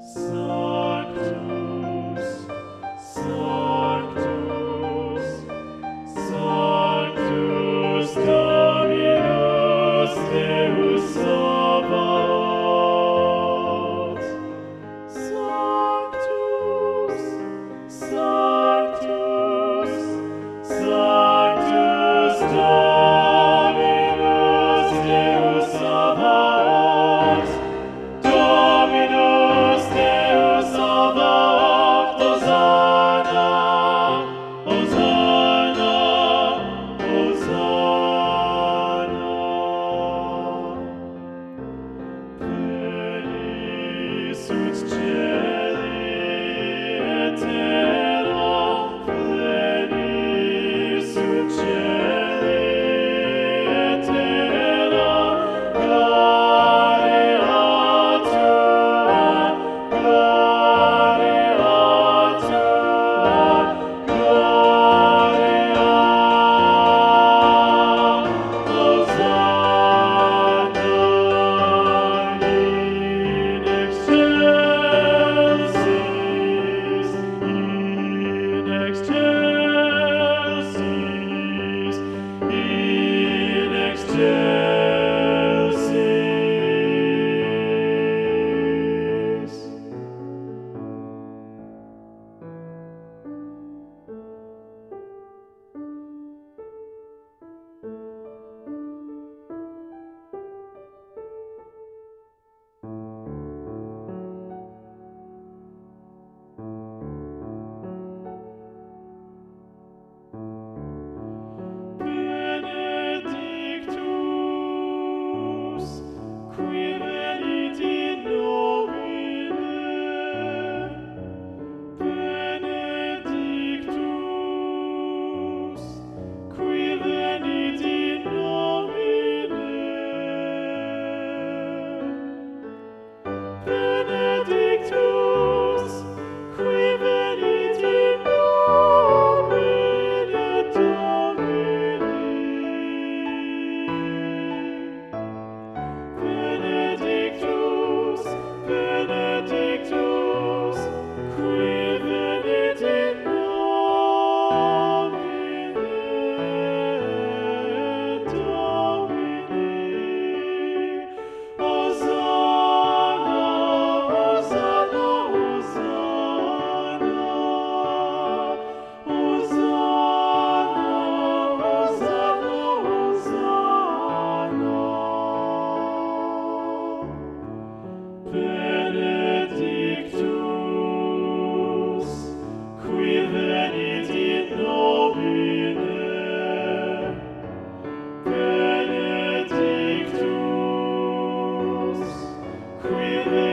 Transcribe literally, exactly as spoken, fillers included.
Sanctus, Sanctus, Sanctus Dominus Deus Sabaoth. Sanctus, Sanctus, Sanctus Dominus Deus Sabaoth. Dominus Deus Sabaoth, Hosanna, Hosanna, Hosanna. Plenis ut celi et terra, plenis ut celi et terra, gloria tua, gloria tua, gloria. Hosanna in excelsis, in excelsis, in excelsis. Benedictus, qui venit in nomine, Benedictus, qui venit in nomine, Benedictus, qui venit in nomine Domini. Benedictus, Benedictus, qui venit in nomine Domini. Hosanna, Hosanna, Hosanna. Hosanna, Hosanna, Hosanna. Benedictus, qui venit in nomine, Benedictus, qui venit